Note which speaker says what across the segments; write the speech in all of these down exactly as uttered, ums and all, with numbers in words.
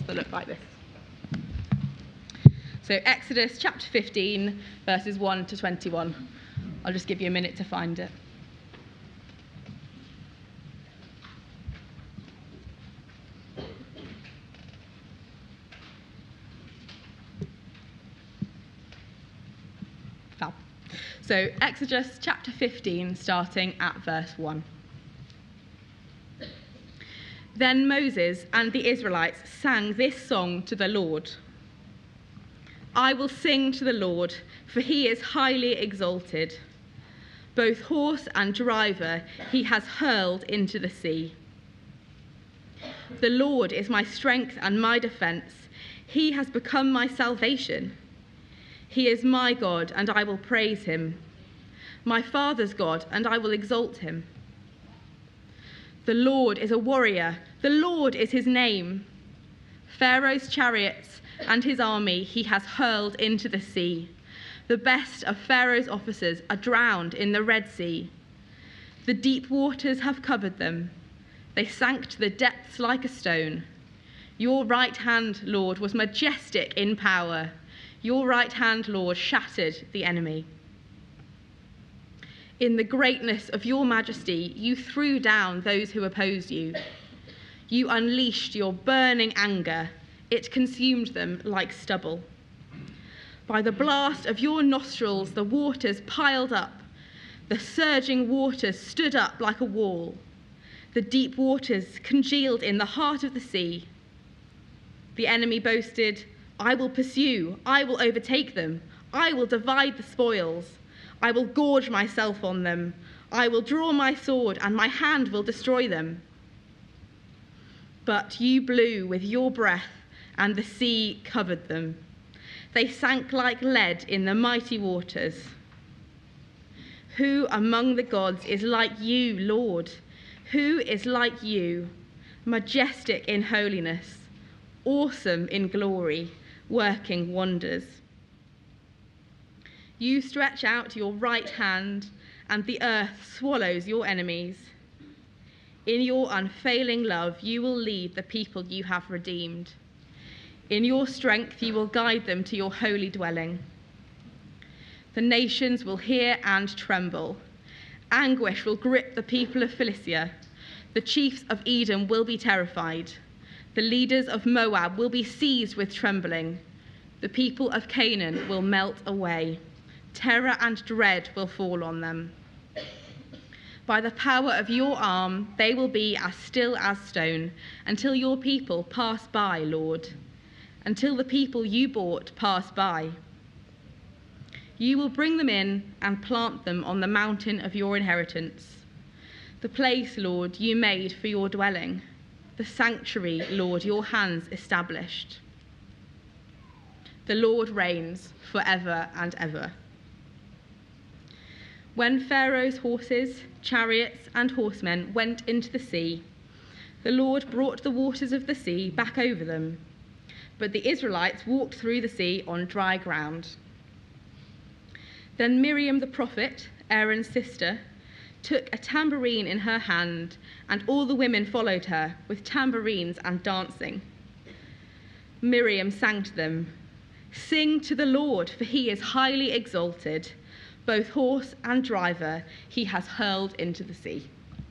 Speaker 1: that look like this. So Exodus chapter fifteen, verses one to twenty-one. I'll just give you a minute to find it. Fab. So Exodus chapter fifteen, starting at verse one. Then Moses and the Israelites sang this song to the Lord. I will sing to the Lord, for he is highly exalted. Both horse and driver he has hurled into the sea. The Lord is my strength and my defense. He has become my salvation. He is my God, and I will praise him. My father's God, and I will exalt him. The Lord is a warrior. The Lord is his name. Pharaoh's chariots and his army he has hurled into the sea. The best of Pharaoh's officers are drowned in the Red Sea. The deep waters have covered them. They sank to the depths like a stone. Your right hand, Lord, was majestic in power. Your right hand, Lord, shattered the enemy. In the greatness of your majesty, you threw down those who opposed you. You unleashed your burning anger. It consumed them like stubble. By the blast of your nostrils, the waters piled up. The surging waters stood up like a wall. The deep waters congealed in the heart of the sea. The enemy boasted, I will pursue, I will overtake them, I will divide the spoils, I will gorge myself on them, I will draw my sword and my hand will destroy them. But you blew with your breath and the sea covered them. They sank like lead in the mighty waters. Who among the gods is like you, Lord? Who is like you, majestic in holiness, awesome in glory, working wonders? You stretch out your right hand, and the earth swallows your enemies. In your unfailing love, you will lead the people you have redeemed. In your strength, you will guide them to your holy dwelling. The nations will hear and tremble. Anguish will grip the people of Philistia. The chiefs of Edom will be terrified. The leaders of Moab will be seized with trembling. The people of Canaan will melt away. Terror and dread will fall on them. By the power of your arm, they will be as still as stone until your people pass by, Lord. Until the people you bought pass by. You will bring them in and plant them on the mountain of your inheritance. The place, Lord, you made for your dwelling. The sanctuary, Lord, your hands established. The Lord reigns forever and ever. When Pharaoh's horses, chariots, and horsemen went into the sea, the Lord brought the waters of the sea back over them. But the Israelites walked through the sea on dry ground. Then Miriam the prophet, Aaron's sister, took a tambourine in her hand, and all the women followed her with tambourines and dancing. Miriam sang to them, "Sing to the Lord, for he is highly exalted. Both horse and driver he has hurled into the sea."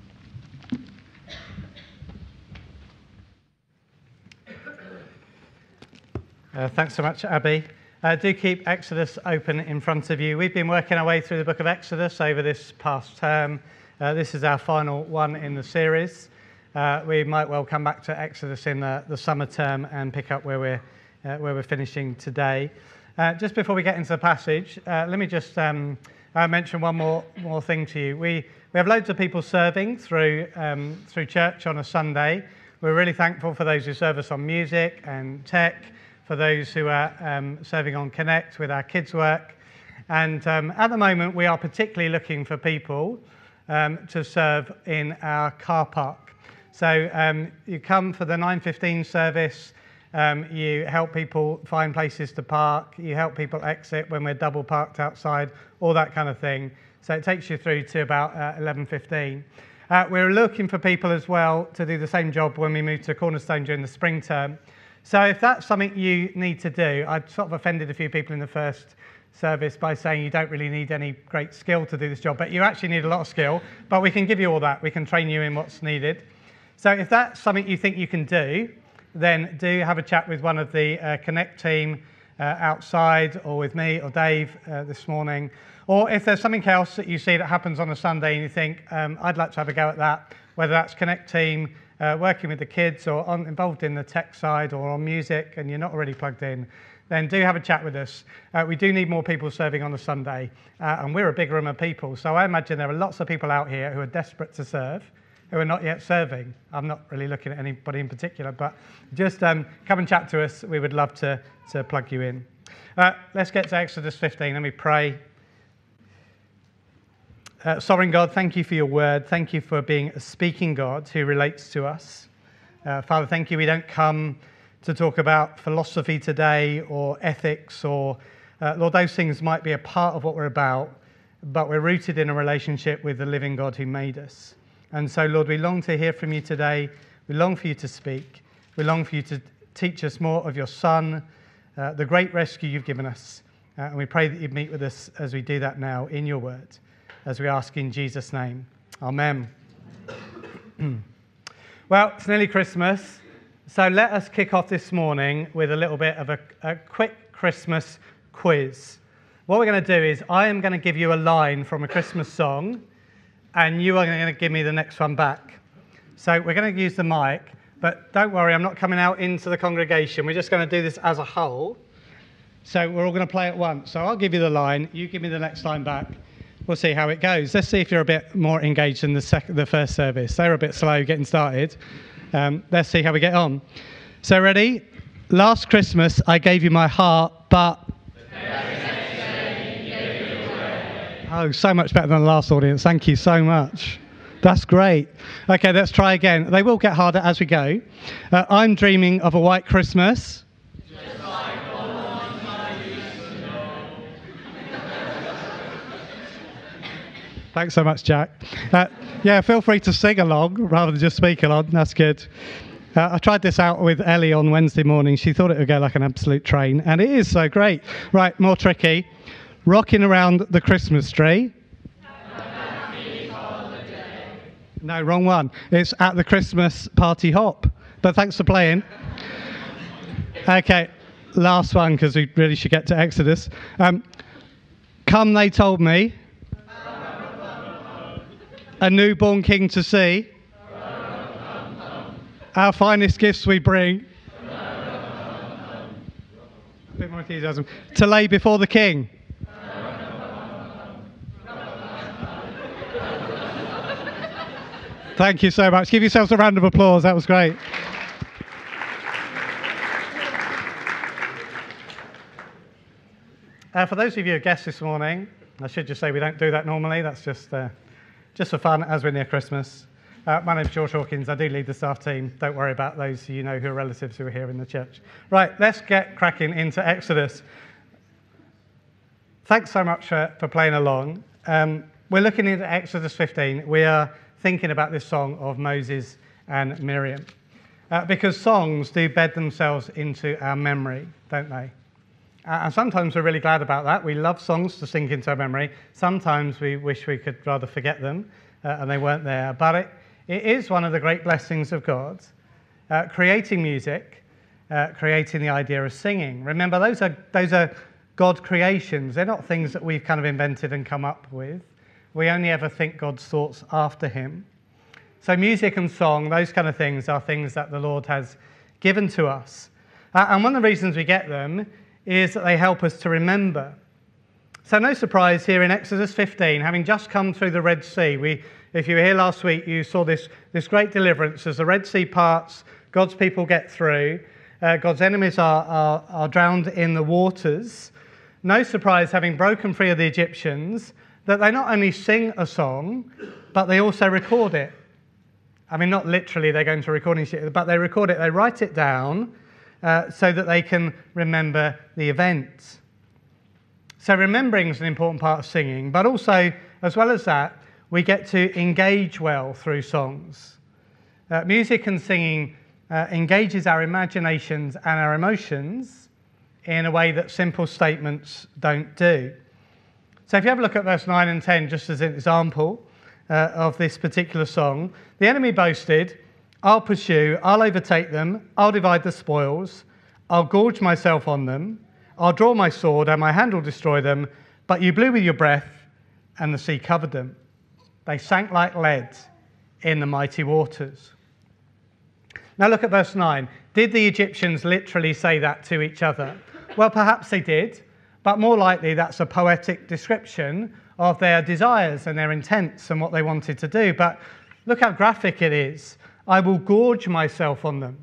Speaker 2: Uh, thanks so much, Abby. Uh, do keep Exodus open in front of you. We've been working our way through the book of Exodus over this past term. Uh, this is our final one in the series. Uh, we might well come back to Exodus in the, the summer term and pick up where we're, uh, where we're finishing today. Uh, just before we get into the passage, uh, let me just um, uh, mention one more, more thing to you. We, we have loads of people serving through, um, through church on a Sunday. We're really thankful for those who serve us on music and tech, for those who are um, serving on Connect with our kids' work. And um, at the moment, we are particularly looking for people um, to serve in our car park. So um, you come for the nine fifteen service, um, you help people find places to park, you help people exit when we're double parked outside, all that kind of thing. So it takes you through to about uh, eleven fifteen. Uh, we're looking for people as well to do the same job when we move to Cornerstone during the spring term. So if that's something you need to do, I sort of offended a few people in the first service by saying you don't really need any great skill to do this job, but you actually need a lot of skill, but we can give you all that. We can train you in what's needed. So if that's something you think you can do, then do have a chat with one of the uh, Connect team uh, outside, or with me or Dave uh, this morning. Or if there's something else that you see that happens on a Sunday and you think, um, I'd like to have a go at that, whether that's Connect team, uh, working with the kids, or on, involved in the tech side, or on music, and you're not already plugged in, then do have a chat with us. Uh, we do need more people serving on a Sunday, uh, and we're a big room of people, so I imagine there are lots of people out here who are desperate to serve, who are not yet serving. I'm not really looking at anybody in particular, but just um, come and chat to us. We would love to, to plug you in. Uh, let's get to Exodus fifteen. Let me pray. Uh, Sovereign God, thank you for your word. Thank you for being a speaking God who relates to us. Uh, Father, thank you we don't come to talk about philosophy today, or ethics, or, uh, Lord, those things might be a part of what we're about, but we're rooted in a relationship with the living God who made us. And so, Lord, we long to hear from you today. We long for you to speak. We long for you to teach us more of your Son, uh, the great rescue you've given us. Uh, and we pray that you'd meet with us as we do that now in your word, as we ask in Jesus' name. Amen. Well, it's nearly Christmas. So let us kick off this morning with a little bit of a, a quick Christmas quiz. What we're going to do is I am going to give you a line from a Christmas song, and you are going to give me the next one back. So we're going to use the mic, but don't worry, I'm not coming out into the congregation. We're just going to do this as a whole. So we're all going to play at once. So I'll give you the line, you give me the next line back. We'll see how it goes. Let's see if you're a bit more engaged than the, sec- the first service. They were a bit slow getting started. Um, let's see how we get on. So ready? Last Christmas I gave you my heart, but... Oh, so much better than the last audience. Thank you so much. That's great. Okay, let's try again. They will get harder as we go. Uh, I'm dreaming of a white Christmas. Just like the ones I used to know. Thanks so much, Jack. Uh, yeah, feel free to sing along rather than just speak along. That's good. Uh, I tried this out with Ellie on Wednesday morning. She thought it would go like an absolute train, and it is so great. Right, more tricky. Rocking around the Christmas tree. No, wrong one. It's at the Christmas party hop. But thanks for playing. Okay, last one, because we really should get to Exodus. Um, come, they told me. A newborn king to see. Our finest gifts we bring. A bit more enthusiasm. To lay before the king. Thank you so much. Give yourselves a round of applause. That was great. Uh, for those of you who are guests this morning, I should just say we don't do that normally. That's just uh, just for fun as we're near Christmas. Uh, my name's George Hawkins. I do lead the staff team. Don't worry about those you know who are relatives who are here in the church. Right, let's get cracking into Exodus. Thanks so much for, for playing along. Um, we're looking into Exodus fifteen. We are thinking about this song of Moses and Miriam. Uh, because songs do bed themselves into our memory, don't they? Uh, and sometimes we're really glad about that. We love songs to sink into our memory. Sometimes we wish we could rather forget them uh, and they weren't there. But it, it is one of the great blessings of God, uh, creating music, uh, creating the idea of singing. Remember, those are, those are God creations. They're not things that we've kind of invented and come up with. We only ever think God's thoughts after him. So music and song, those kind of things, are things that the Lord has given to us. Uh, and one of the reasons we get them is that they help us to remember. So no surprise here in Exodus fifteen, having just come through the Red Sea. We, if you were here last week, you saw this, this great deliverance as the Red Sea parts, God's people get through, uh, God's enemies are, are, are drowned in the waters. No surprise, having broken free of the Egyptians, that they not only sing a song, but they also record it. I mean, not literally they're going to recording shit, but they record it, they write it down uh, so that they can remember the events. So remembering is an important part of singing, but also, as well as that, we get to engage well through songs. Uh, music and singing uh, engages our imaginations and our emotions in a way that simple statements don't do. So if you have a look at verse nine and ten, just as an example uh, of this particular song, the enemy boasted, "I'll pursue, I'll overtake them, I'll divide the spoils, I'll gorge myself on them, I'll draw my sword and my hand will destroy them, but you blew with your breath and the sea covered them. They sank like lead in the mighty waters." Now look at verse nine. Did the Egyptians literally say that to each other? Well, perhaps they did, but more likely that's a poetic description of their desires and their intents and what they wanted to do. But look how graphic it is. "I will gorge myself on them."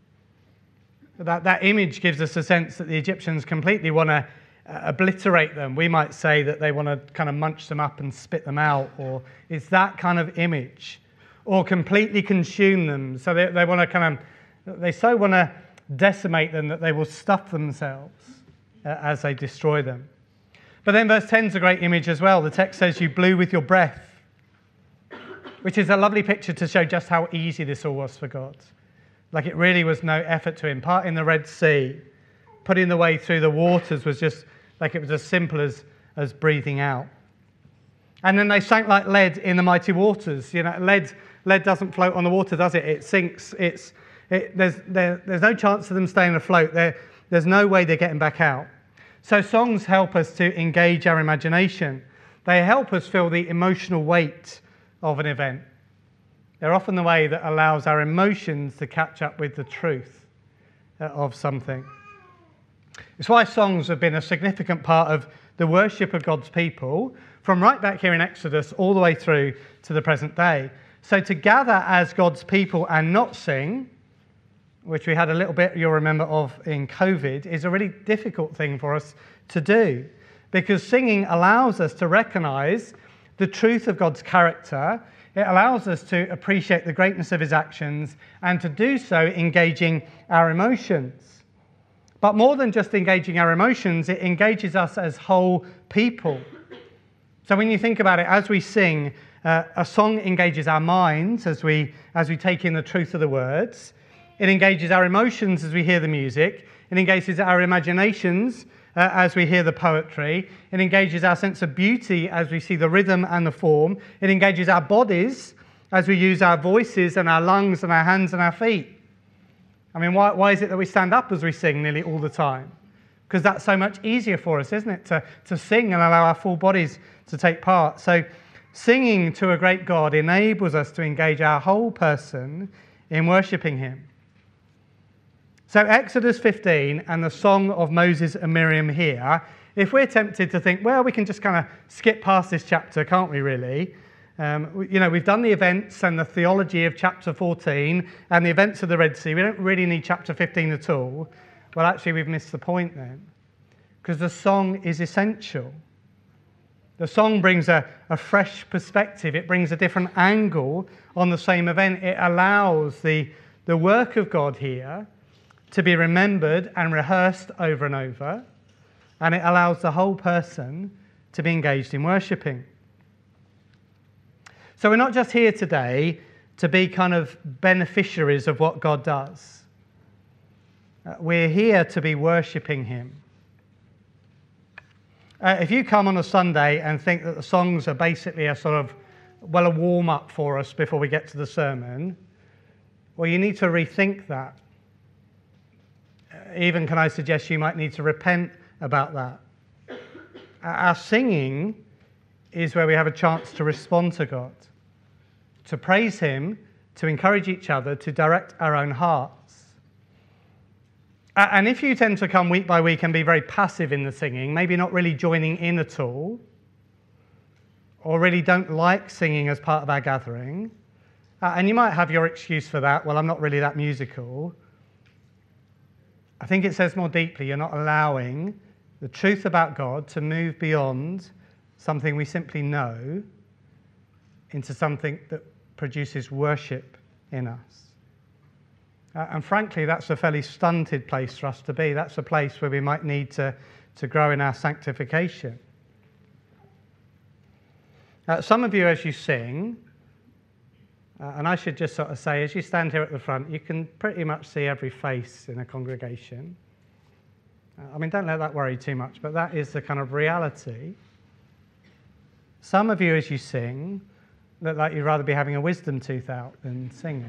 Speaker 2: That, that image gives us a sense that the Egyptians completely want to uh, obliterate them. We might say that they want to kind of munch them up and spit them out, or it's that kind of image. Or completely consume them. So they, they want to kind of, they so want to decimate them that they will stuff themselves uh, as they destroy them. But then verse ten is a great image as well. The text says, "You blew with your breath," which is a lovely picture to show just how easy this all was for God. Like it really was no effort to him. Parting the Red Sea, putting the way through the waters was just like it was as simple as, as breathing out. And then they sank like lead in the mighty waters. You know, lead lead doesn't float on the water, does it? It sinks. It's it, there's there, there's no chance of them staying afloat. There, there's no way they're getting back out. So songs help us to engage our imagination. They help us feel the emotional weight of an event. They're often the way that allows our emotions to catch up with the truth of something. It's why songs have been a significant part of the worship of God's people, from right back here in Exodus all the way through to the present day. So to gather as God's people and not sing, which we had a little bit, you'll remember, of in COVID, is a really difficult thing for us to do, because singing allows us to recognize the truth of God's character. It allows us to appreciate the greatness of his actions, and to do so engaging our emotions. But more than just engaging our emotions, it engages us as whole people. So when you think about it, as we sing, uh, a song engages our minds as we, as we take in the truth of the words. It engages our emotions as we hear the music. It engages our imaginations uh, as we hear the poetry. It engages our sense of beauty as we see the rhythm and the form. It engages our bodies as we use our voices and our lungs and our hands and our feet. I mean, why, why is it that we stand up as we sing nearly all the time? Because that's so much easier for us, isn't it? To, to sing and allow our full bodies to take part. So singing to a great God enables us to engage our whole person in worshipping him. So Exodus fifteen and the song of Moses and Miriam here, if we're tempted to think, well, we can just kind of skip past this chapter, can't we really? Um, you know, we've done the events and the theology of chapter fourteen and the events of the Red Sea. We don't really need chapter fifteen at all. Well, actually, we've missed the point then, because the song is essential. The song brings a, a fresh perspective. It brings a different angle on the same event. It allows the, the work of God here to be remembered and rehearsed over and over, and it allows the whole person to be engaged in worshipping. So we're not just here today to be kind of beneficiaries of what God does. Uh, we're here to be worshipping him. Uh, if you come on a Sunday and think that the songs are basically a sort of, well, a warm-up for us before we get to the sermon, well, you need to rethink that. Uh, even can I suggest you might need to repent about that. Uh, our singing is where we have a chance to respond to God, to praise him, to encourage each other, to direct our own hearts. And if you tend to come week by week and be very passive in the singing, maybe not really joining in at all, or really don't like singing as part of our gathering, uh, and you might have your excuse for that, well, I'm not really that musical, I think it says more deeply, you're not allowing the truth about God to move beyond something we simply know into something that produces worship in us. Uh, and frankly, that's a fairly stunted place for us to be. That's a place where we might need to, to grow in our sanctification. Uh, some of you, as you sing, Uh, and I should just sort of say, as you stand here at the front, you can pretty much see every face in a congregation. Uh, I mean, don't let that worry too much, but that is the kind of reality. Some of you, as you sing, look like you'd rather be having a wisdom tooth out than singing.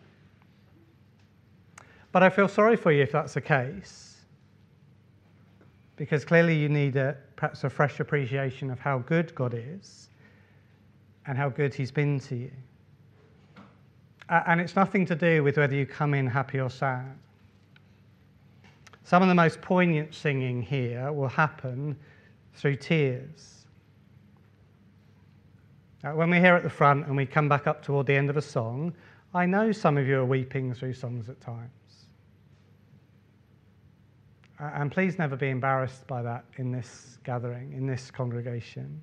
Speaker 2: But I feel sorry for you if that's the case, because clearly you need a, perhaps a fresh appreciation of how good God is and how good he's been to you. Uh, and it's nothing to do with whether you come in happy or sad. Some of the most poignant singing here will happen through tears. Uh, when we're here at the front and we come back up toward the end of a song, I know some of you are weeping through songs at times. Uh, and please never be embarrassed by that in this gathering, in this congregation.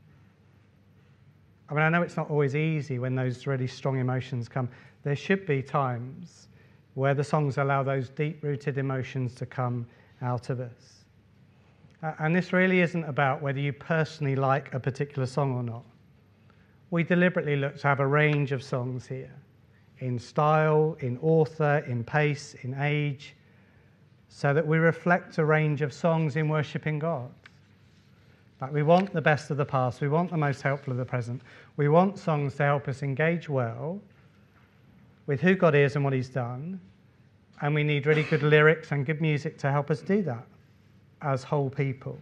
Speaker 2: I mean, I know it's not always easy when those really strong emotions come. There should be times where the songs allow those deep-rooted emotions to come out of us. Uh, and this really isn't about whether you personally like a particular song or not. We deliberately look to have a range of songs here, in style, in author, in pace, in age, so that we reflect a range of songs in worshipping God. But we want the best of the past, we want the most helpful of the present. We want songs to help us engage well with who God is and what he's done, and we need really good lyrics and good music to help us do that as whole people.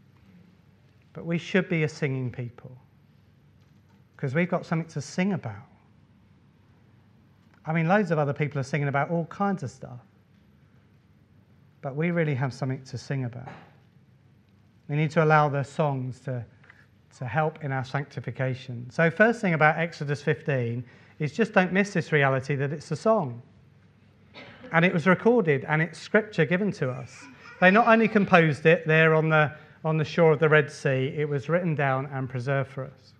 Speaker 2: But we should be a singing people, because we've got something to sing about. I mean, loads of other people are singing about all kinds of stuff, but we really have something to sing about. We need to allow the songs to, to help in our sanctification. So first thing about Exodus fifteen is just don't miss this reality that it's a song. And it was recorded, and it's scripture given to us. They not only composed it there on the, on the shore of the Red Sea, it was written down and preserved for us.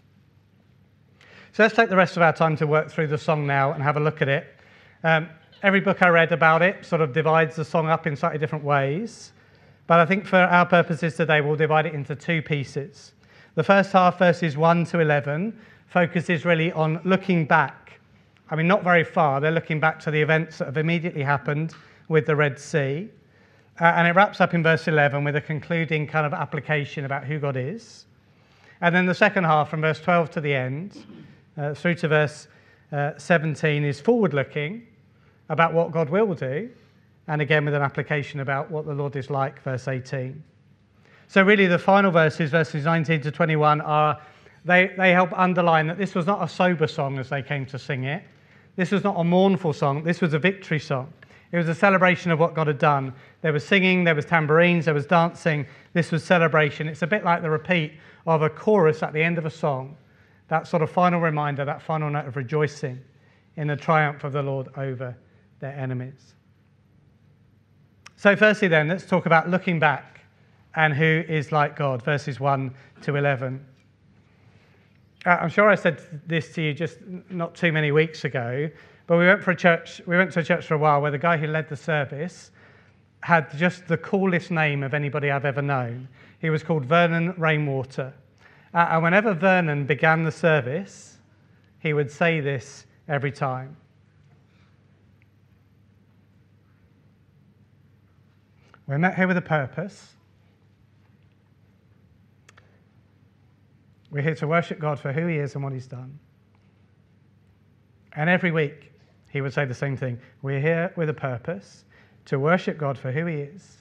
Speaker 2: So let's take the rest of our time to work through the song now and have a look at it. Um, every book I read about it sort of divides the song up in slightly different ways. But I think for our purposes today, we'll divide it into two pieces. The first half, verses one to eleven, focuses really on looking back. I mean, not very far. They're looking back to the events that have immediately happened with the Red Sea. Uh, and it wraps up in verse eleven with a concluding kind of application about who God is. And then the second half, from verse twelve to the end, uh, through to verse uh, seventeen, is forward-looking about what God will do. And again, with an application about what the Lord is like, verse eighteen. So really, the final verses, verses nineteen to twenty-one, are they, they help underline that this was not a sober song as they came to sing it. This was not a mournful song. This was a victory song. It was a celebration of what God had done. There was singing, there was tambourines, there was dancing. This was celebration. It's a bit like the repeat of a chorus at the end of a song. That sort of final reminder, that final note of rejoicing in the triumph of the Lord over their enemies. So firstly then, let's talk about looking back and who is like God, verses one to eleven. Uh, I'm sure I said this to you just not too many weeks ago, but we went for a church. We went to a church for a while where the guy who led the service had just the coolest name of anybody I've ever known. He was called Vernon Rainwater. Uh, and whenever Vernon began the service, he would say this every time. We're met here with a purpose. We're here to worship God for who he is and what he's done. And every week, he would say the same thing. We're here with a purpose to worship God for who he is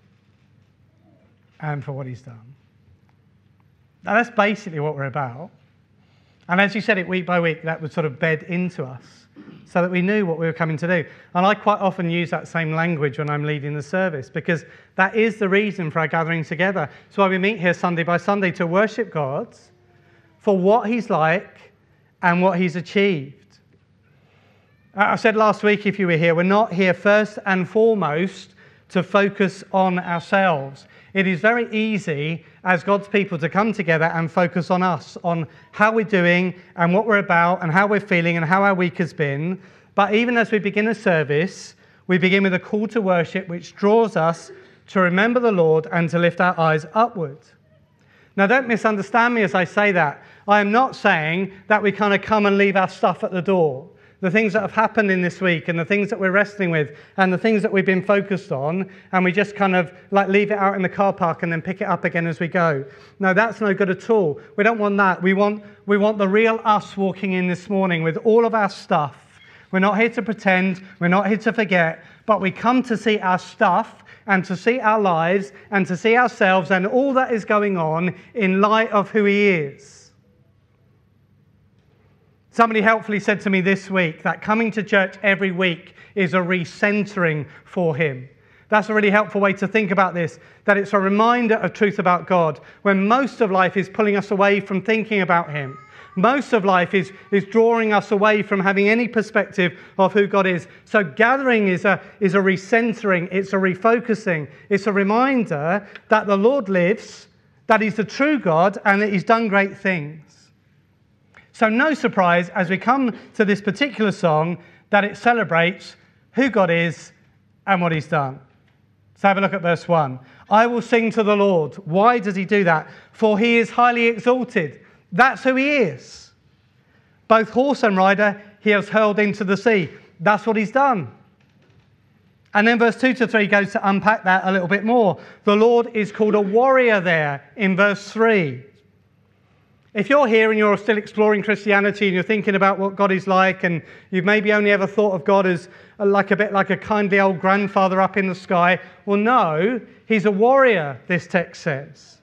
Speaker 2: and for what he's done. Now, that's basically what we're about. And as you said it week by week, that would sort of bed into us so that we knew what we were coming to do. And I quite often use that same language when I'm leading the service, because that is the reason for our gathering together. It's why we meet here Sunday by Sunday, to worship God for what he's like and what he's achieved. I said last week, if you were here, we're not here first and foremost to focus on ourselves. It is very easy as God's people to come together and focus on us, on how we're doing and what we're about and how we're feeling and how our week has been. But even as we begin a service, we begin with a call to worship which draws us to remember the Lord and to lift our eyes upward. Now, don't misunderstand me as I say that. I am not saying that we kind of come and leave our stuff at the door. The things that have happened in this week and the things that we're wrestling with and the things that we've been focused on, and we just kind of like leave it out in the car park and then pick it up again as we go. No, that's no good at all. We don't want that. We want, we want the real us walking in this morning with all of our stuff. We're not here to pretend. We're not here to forget. But we come to see our stuff and to see our lives and to see ourselves and all that is going on in light of who He is. Somebody helpfully said to me this week that coming to church every week is a recentering for Him. That's a really helpful way to think about this, that it's a reminder of truth about God, when most of life is pulling us away from thinking about Him. Most of life is, is drawing us away from having any perspective of who God is. So gathering is a, is a recentering, it's a refocusing, it's a reminder that the Lord lives, that He's the true God, and that He's done great things. So no surprise as we come to this particular song that it celebrates who God is and what He's done. Let's have a look at verse one. I will sing to the Lord. Why does He do that? For He is highly exalted. That's who He is. Both horse and rider He has hurled into the sea. That's what He's done. And then verse two to three goes to unpack that a little bit more. The Lord is called a warrior there in verse three. If you're here and you're still exploring Christianity and you're thinking about what God is like, and you've maybe only ever thought of God as like a bit like a kindly old grandfather up in the sky, well, no, He's a warrior, this text says.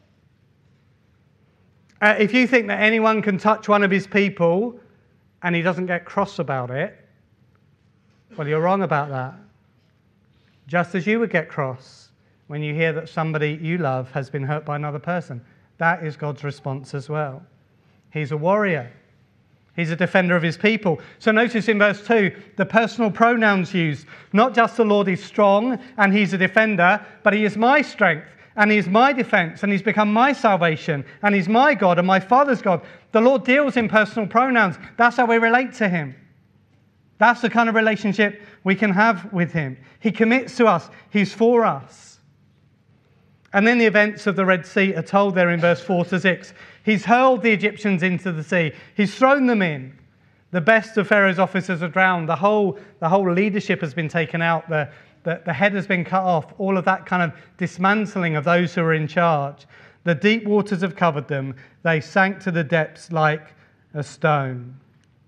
Speaker 2: Uh, if you think that anyone can touch one of His people and He doesn't get cross about it, well, you're wrong about that. Just as you would get cross when you hear that somebody you love has been hurt by another person. That is God's response as well. He's a warrior. He's a defender of His people. So notice in verse two, the personal pronouns used. Not just the Lord is strong and He's a defender, but He is my strength and He's my defense and He's become my salvation and He's my God and my Father's God. The Lord deals in personal pronouns. That's how we relate to Him. That's the kind of relationship we can have with Him. He commits to us. He's for us. And then the events of the Red Sea are told there in verse four to six. He's hurled the Egyptians into the sea. He's thrown them in. The best of Pharaoh's officers are drowned. The whole, the whole leadership has been taken out. The, the, the head has been cut off. All of that kind of dismantling of those who are in charge. The deep waters have covered them. They sank to the depths like a stone.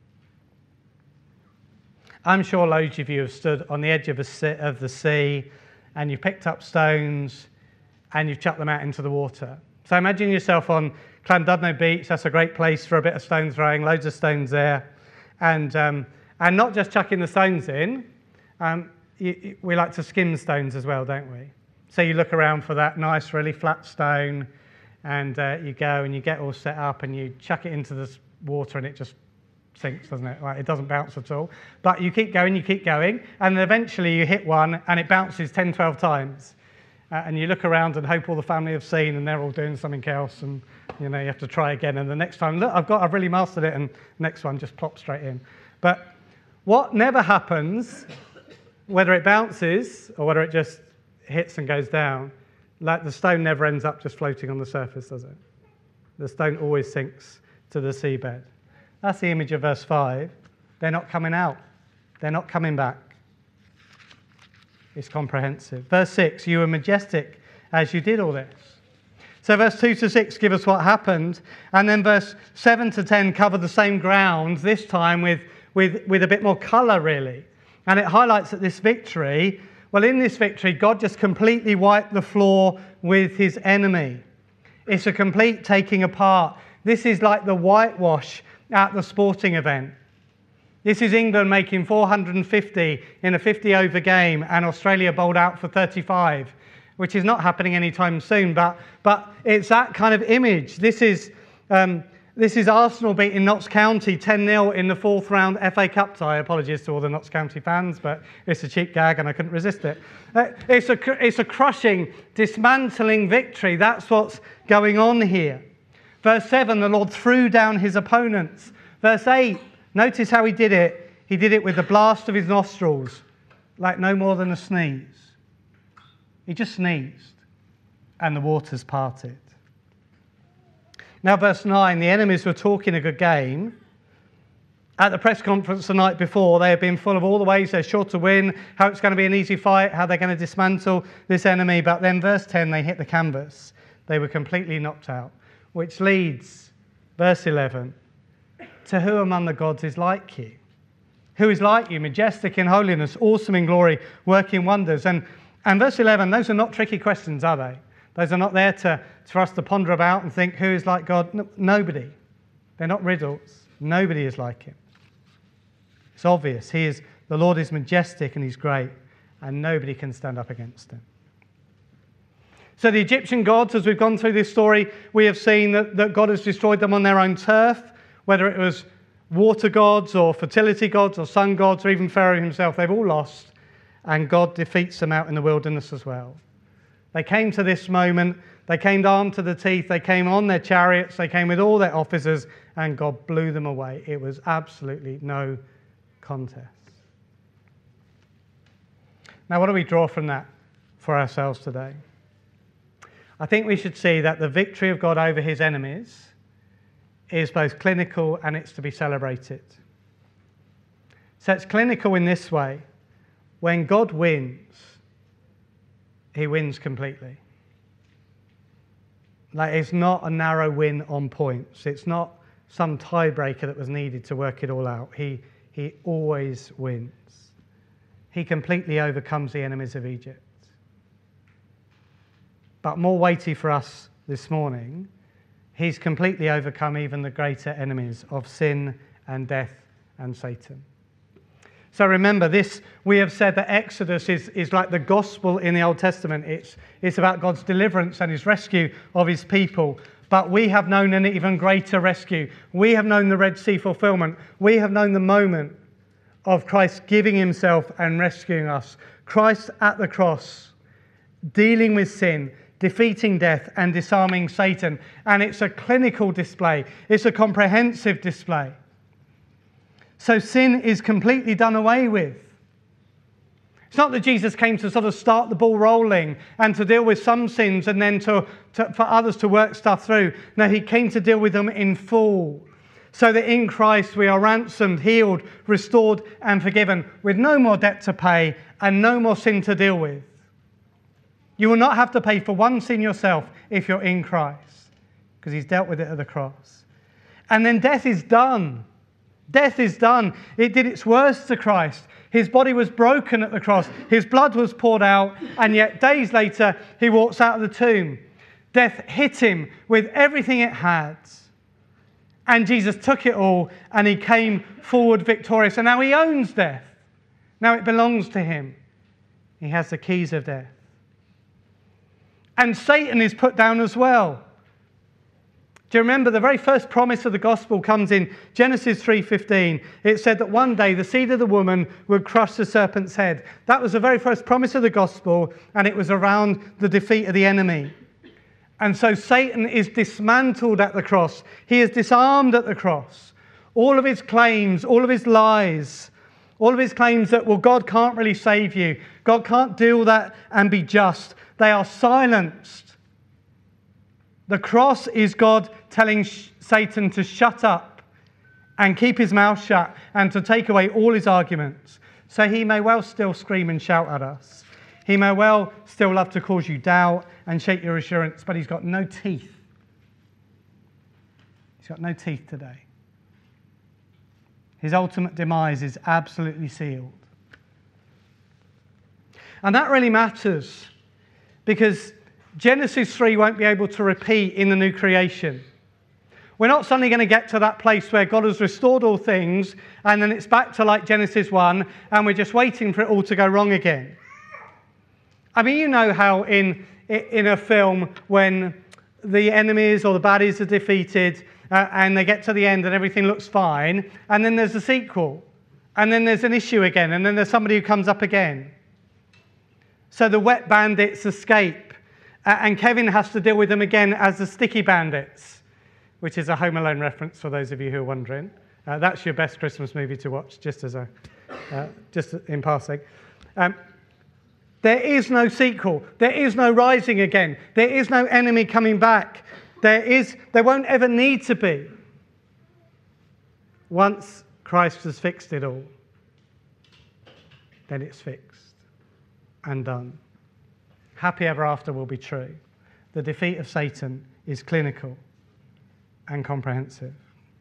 Speaker 2: I'm sure loads of you have stood on the edge of, a, of the sea and you've picked up stones and you've chucked them out into the water. So imagine yourself on Llandudno Beach. That's a great place for a bit of stone throwing, loads of stones there. And um, and not just chucking the stones in, um, you, you, we like to skim stones as well, don't we? So you look around for that nice, really flat stone, and uh, you go and you get all set up and you chuck it into the water and it just sinks, doesn't it? Like, it doesn't bounce at all. But you keep going, you keep going, and eventually you hit one and it bounces ten, twelve times. Uh, and you look around and hope all the family have seen and they're all doing something else, and you know you have to try again. And the next time, look, I've got, I've really mastered it, and next one just plops straight in. But what never happens, whether it bounces or whether it just hits and goes down, like the stone never ends up just floating on the surface, does it? The stone always sinks to the seabed. That's the image of verse five. They're not coming out. They're not coming back. It's comprehensive. Verse six, you were majestic as you did all this. So verse two to six give us what happened, and then verse seven to ten cover the same ground, this time with, with, with a bit more colour, really. And it highlights that this victory, well, in this victory, God just completely wiped the floor with His enemy. It's a complete taking apart. This is like the whitewash at the sporting event. This is England making four hundred fifty in a fifty over game and Australia bowled out for thirty-five, which is not happening anytime soon, but, but it's that kind of image. This is, um, this is Arsenal beating Notts County ten nil in the fourth round F A Cup tie. Apologies to all the Notts County fans, but it's a cheap gag and I couldn't resist it. Uh, it's, a, it's a crushing, dismantling victory. That's what's going on here. Verse seven, the Lord threw down His opponents. Verse eight, notice how He did it. He did it with the blast of His nostrils, like no more than a sneeze. He just sneezed, and the waters parted. Now, verse nine, the enemies were talking a good game. At the press conference the night before, they had been full of all the ways they're sure to win, how it's going to be an easy fight, how they're going to dismantle this enemy. But then verse ten, they hit the canvas. They were completely knocked out, which leads, verse eleven, to who among the gods is like you? Who is like you, majestic in holiness, awesome in glory, working wonders? And, and verse eleven, those are not tricky questions, are they? Those are not there to, for us to ponder about and think, who is like God? No, nobody. They're not riddles. Nobody is like him. It's obvious. He is, the Lord is majestic and he's great, and nobody can stand up against him. So the Egyptian gods, as we've gone through this story, we have seen that, that God has destroyed them on their own turf, whether it was water gods or fertility gods or sun gods or even Pharaoh himself. They've all lost, and God defeats them out in the wilderness as well. They came to this moment, they came armed to the teeth, they came on their chariots, they came with all their officers, and God blew them away. It was absolutely no contest. Now, what do we draw from that for ourselves today? I think we should see that the victory of God over his enemies is both clinical and it's to be celebrated. So it's clinical in this way. When God wins, he wins completely. Like, it's not a narrow win on points. It's not some tiebreaker that was needed to work it all out. He, he always wins. He completely overcomes the enemies of Egypt. But more weighty for us this morning, he's completely overcome even the greater enemies of sin and death and Satan. So remember this, we have said that Exodus is, is like the gospel in the Old Testament. It's, it's about God's deliverance and his rescue of his people. But we have known an even greater rescue. We have known the Red Sea fulfillment. We have known the moment of Christ giving himself and rescuing us. Christ at the cross, dealing with sin, defeating death and disarming Satan. And it's a clinical display. It's a comprehensive display. So sin is completely done away with. It's not that Jesus came to sort of start the ball rolling and to deal with some sins and then to, to, for others to work stuff through. No, he came to deal with them in full. So that in Christ we are ransomed, healed, restored and forgiven with no more debt to pay and no more sin to deal with. You will not have to pay for one sin yourself if you're in Christ, because he's dealt with it at the cross. And then death is done. Death is done. It did its worst to Christ. His body was broken at the cross. His blood was poured out. And yet days later, he walks out of the tomb. Death hit him with everything it had. And Jesus took it all and he came forward victorious. And now he owns death. Now it belongs to him. He has the keys of death. And Satan is put down as well. Do you remember the very first promise of the gospel comes in Genesis three fifteen. It said that one day the seed of the woman would crush the serpent's head. That was the very first promise of the gospel, and it was around the defeat of the enemy. And so Satan is dismantled at the cross. He is disarmed at the cross. All of his claims, all of his lies, all of his claims that, well, God can't really save you. God can't do that and be just. They are silenced. The cross is God telling Satan to shut up and keep his mouth shut and to take away all his arguments. So he may well still scream and shout at us. He may well still love to cause you doubt and shake your assurance, but he's got no teeth. He's got no teeth today. His ultimate demise is absolutely sealed. And that really matters, because Genesis three won't be able to repeat in the new creation. We're not suddenly going to get to that place where God has restored all things and then it's back to like Genesis one and we're just waiting for it all to go wrong again. I mean, you know how in, in a film when the enemies or the baddies are defeated uh, and they get to the end and everything looks fine, and then there's a sequel, and then there's an issue again, and then there's somebody who comes up again. So the wet bandits escape. Uh, and Kevin has to deal with them again as the sticky bandits, which is a Home Alone reference for those of you who are wondering. Uh, that's your best Christmas movie to watch, just as a, uh, just in passing. Um, there is no sequel. There is no rising again. There is no enemy coming back. There is, there won't ever need to be once Christ has fixed it all. Then it's fixed and done. Happy ever after will be true. The defeat of Satan is clinical and comprehensive.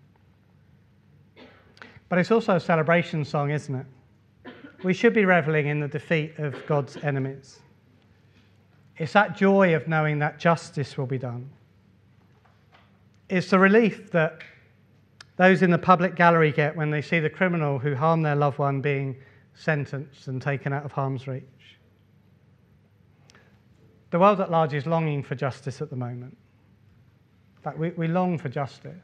Speaker 2: But it's also a celebration song, isn't it? We should be reveling in the defeat of God's enemies. It's that joy of knowing that justice will be done. It's the relief that those in the public gallery get when they see the criminal who harmed their loved one being sentenced and taken out of harm's reach. The world at large is longing for justice at the moment. In fact, we, we long for justice.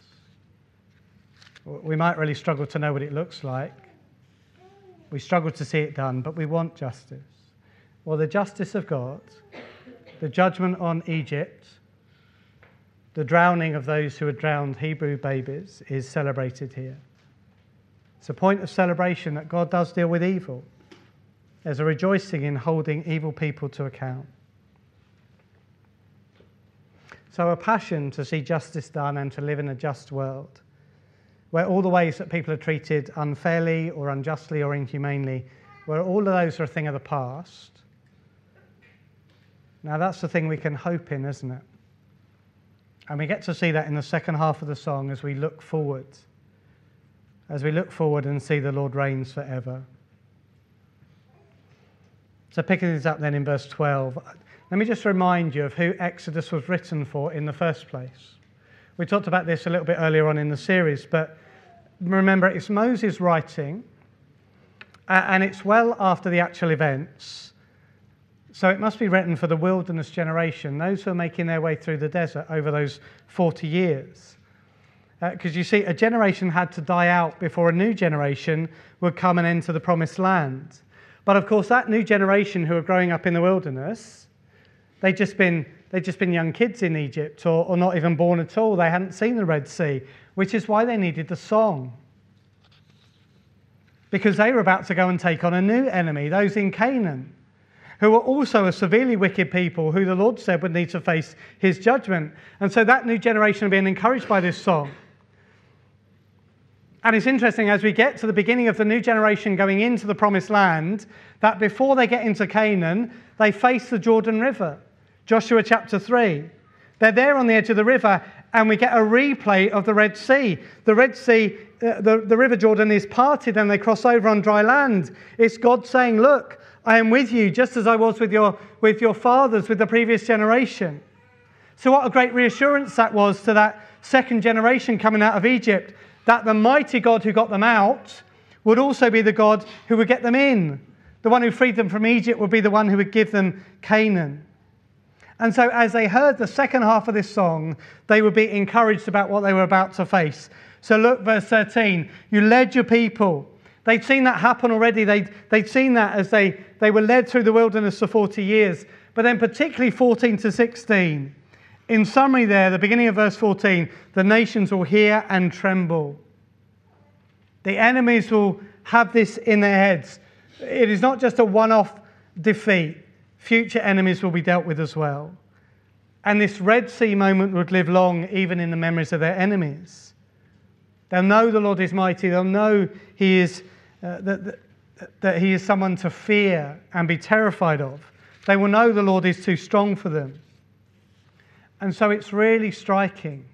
Speaker 2: We might really struggle to know what it looks like. We struggle to see it done, but we want justice. Well, the justice of God, the judgment on Egypt, the drowning of those who had drowned Hebrew babies is celebrated here. It's a point of celebration that God does deal with evil. There's a rejoicing in holding evil people to account. So a passion to see justice done and to live in a just world, where all the ways that people are treated unfairly or unjustly or inhumanely, where all of those are a thing of the past. Now that's the thing we can hope in, isn't it? And we get to see that in the second half of the song as we look forward. As we look forward and see the Lord reigns forever. So picking this up then in verse twelve, let me just remind you of who Exodus was written for in the first place. We talked about this a little bit earlier on in the series, but remember, it's Moses writing, and it's well after the actual events, so it must be written for the wilderness generation, those who are making their way through the desert over those forty years. Because uh, you see, a generation had to die out before a new generation would come and enter the promised land. But of course, that new generation who are growing up in the wilderness, they'd just been, they'd just been young kids in Egypt, or, or not even born at all. They hadn't seen the Red Sea, which is why they needed the song. Because they were about to go and take on a new enemy, those in Canaan, who were also a severely wicked people who the Lord said would need to face his judgment. And so that new generation are being encouraged by this song. And it's interesting, as we get to the beginning of the new generation going into the promised land, that before they get into Canaan, they face the Jordan River. Joshua chapter three. They're there on the edge of the river, and we get a replay of the Red Sea. The Red Sea, uh, the, the River Jordan is parted, and they cross over on dry land. It's God saying, look, I am with you, just as I was with your, with your fathers, with the previous generation. So what a great reassurance that was to that second generation coming out of Egypt, that the mighty God who got them out would also be the God who would get them in. The one who freed them from Egypt would be the one who would give them Canaan. And so as they heard the second half of this song, they would be encouraged about what they were about to face. So look, verse thirteen, you led your people. They'd seen that happen already. They'd, they'd seen that as they, they were led through the wilderness for forty years. But then particularly fourteen to sixteen. In summary there, the beginning of verse fourteen, the nations will hear and tremble. The enemies will have this in their heads. It is not just a one-off defeat. Future enemies will be dealt with as well. And this Red Sea moment would live long even in the memories of their enemies. They'll know the Lord is mighty. They'll know he is, uh, that, that, that he is someone to fear and be terrified of. They will know the Lord is too strong for them. And so it's really striking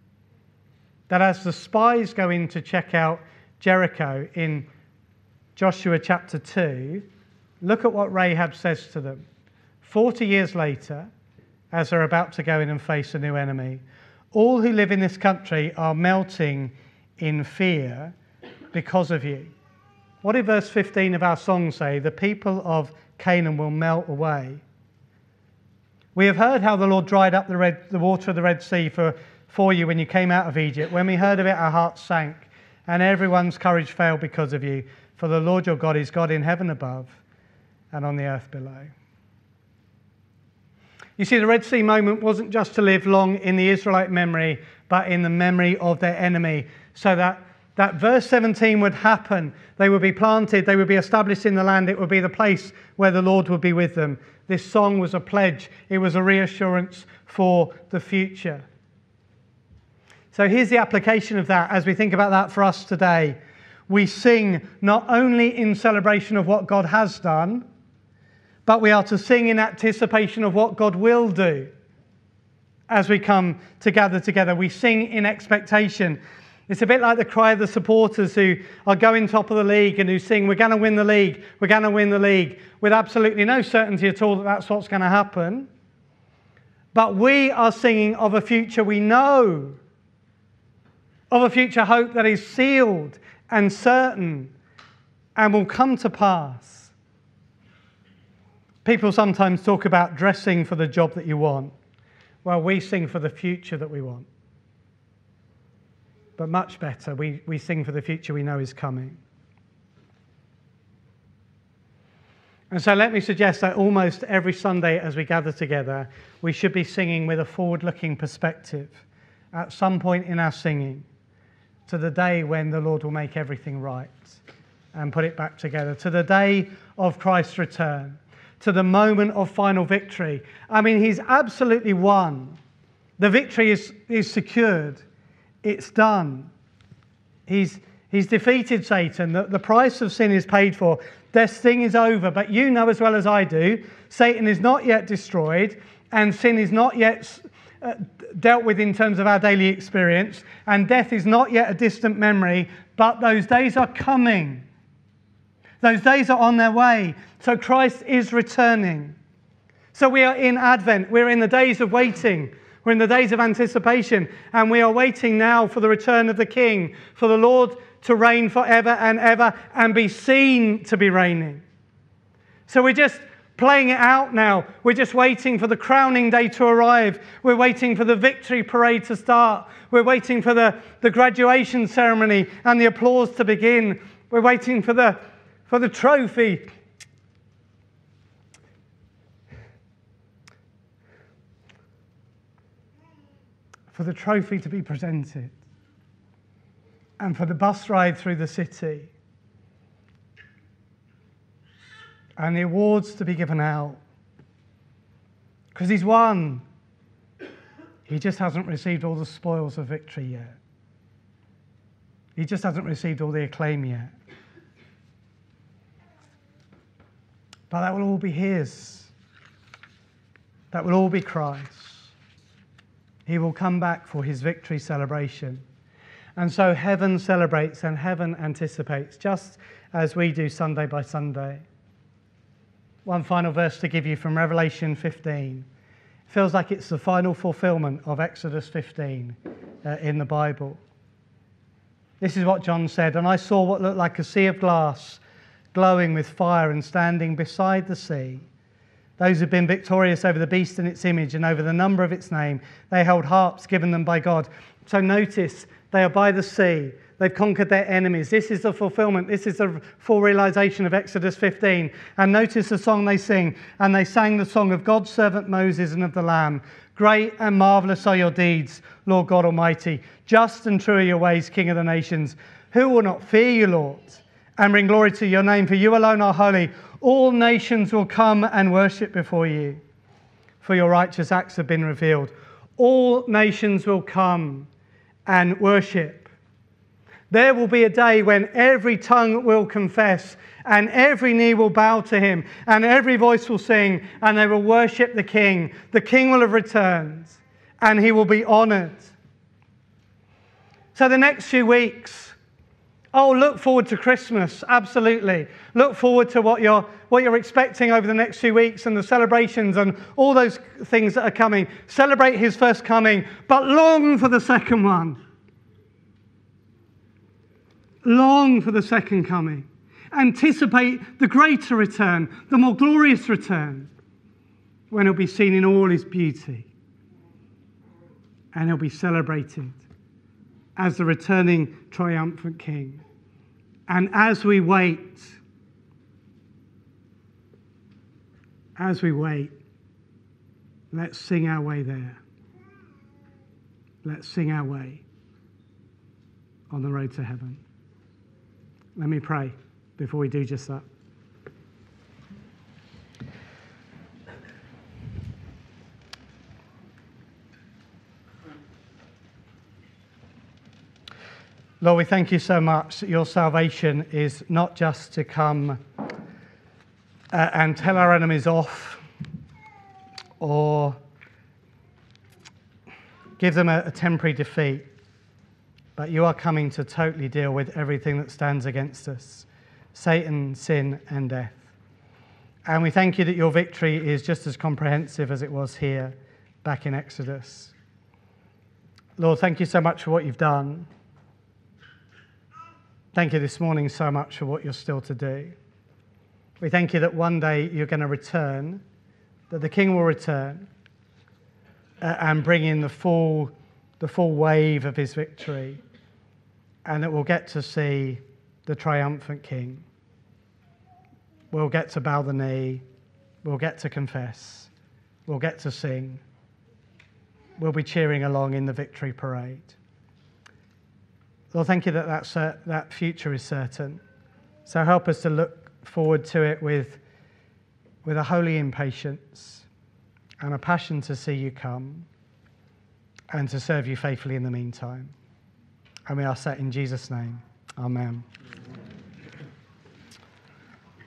Speaker 2: that as the spies go in to check out Jericho in Joshua chapter two, look at what Rahab says to them. Forty years later, as they're about to go in and face a new enemy, all who live in this country are melting in fear because of you. What did verse fifteen of our song say? The people of Canaan will melt away. We have heard how the Lord dried up the, red, the water of the Red Sea for, for you when you came out of Egypt. When we heard of it, our hearts sank, and everyone's courage failed because of you. For the Lord your God is God in heaven above and on the earth below. You see, the Red Sea moment wasn't just to live long in the Israelite memory, but in the memory of their enemy. So that, that verse seventeen would happen. They would be planted, they would be established in the land. It would be the place where the Lord would be with them. This song was a pledge. It was a reassurance for the future. So here's the application of that as we think about that for us today. We sing not only in celebration of what God has done, but we are to sing in anticipation of what God will do. As we come to gather together, we sing in expectation. It's a bit like the cry of the supporters who are going top of the league and who sing, we're going to win the league, we're going to win the league, with absolutely no certainty at all that that's what's going to happen. But we are singing of a future we know, of a future hope that is sealed and certain and will come to pass. People sometimes talk about dressing for the job that you want. Well, we sing for the future that we want. But much better, we, we sing for the future we know is coming. And so let me suggest that almost every Sunday as we gather together, we should be singing with a forward-looking perspective at some point in our singing to the day when the Lord will make everything right and put it back together, to the day of Christ's return, to the moment of final victory. I mean, he's absolutely won. The victory is, is secured. It's done. He's, he's defeated Satan. The, the price of sin is paid for. This thing is over. But you know as well as I do, Satan is not yet destroyed and sin is not yet uh, dealt with in terms of our daily experience, and death is not yet a distant memory, but those days are coming. Those days are on their way. So Christ is returning. So we are in Advent. We're in the days of waiting. We're in the days of anticipation. And we are waiting now for the return of the King, for the Lord to reign forever and ever and be seen to be reigning. So we're just playing it out now. We're just waiting for the crowning day to arrive. We're waiting for the victory parade to start. We're waiting for the, the graduation ceremony and the applause to begin. We're waiting for the For the trophy. For the trophy to be presented. And for the bus ride through the city. And the awards to be given out. Because he's won. He just hasn't received all the spoils of victory yet. He just hasn't received all the acclaim yet. But that will all be his. That will all be Christ's. He will come back for his victory celebration. And so heaven celebrates and heaven anticipates, just as we do Sunday by Sunday. One final verse to give you from Revelation fifteen. It feels like it's the final fulfillment of Exodus fifteen uh, in the Bible. This is what John said, and I saw what looked like a sea of glass, glowing with fire, and standing beside the sea. Those who've been victorious over the beast and its image and over the number of its name, they held harps given them by God. So notice, they are by the sea. They've conquered their enemies. This is the fulfillment. This is the full realization of Exodus fifteen. And notice the song they sing. And they sang the song of God's servant Moses and of the Lamb. Great and marvelous are your deeds, Lord God Almighty. Just and true are your ways, King of the nations. Who will not fear you, Lord, and bring glory to your name? For you alone are holy. All nations will come and worship before you, for your righteous acts have been revealed. All nations will come and worship. There will be a day when every tongue will confess and every knee will bow to him and every voice will sing and they will worship the King. The King will have returned and he will be honoured. So the next few weeks, oh, look forward to Christmas, absolutely. Look forward to what you're, what you're expecting over the next few weeks and the celebrations and all those things that are coming. Celebrate his first coming, but long for the second one. Long for the second coming. Anticipate the greater return, the more glorious return, when he'll be seen in all his beauty. And he'll be celebrated as the returning triumphant King. And as we wait, as we wait, let's sing our way there. Let's sing our way on the road to heaven. Let me pray before we do just that. Lord, we thank you so much that your salvation is not just to come uh, and tell our enemies off or give them a, a temporary defeat, but you are coming to totally deal with everything that stands against us, Satan, sin, and death. And we thank you that your victory is just as comprehensive as it was here back in Exodus. Lord, thank you so much for what you've done. Thank you this morning so much for what you're still to do. We thank you that one day you're going to return, that the King will return uh, and bring in the full, the full wave of his victory, and that we'll get to see the triumphant King. We'll get to bow the knee. We'll get to confess. We'll get to sing. We'll be cheering along in the victory parade. Lord, thank you that that's, uh, that future is certain. So help us to look forward to it with, with a holy impatience and a passion to see you come and to serve you faithfully in the meantime. And we ask that in Jesus' name. Amen.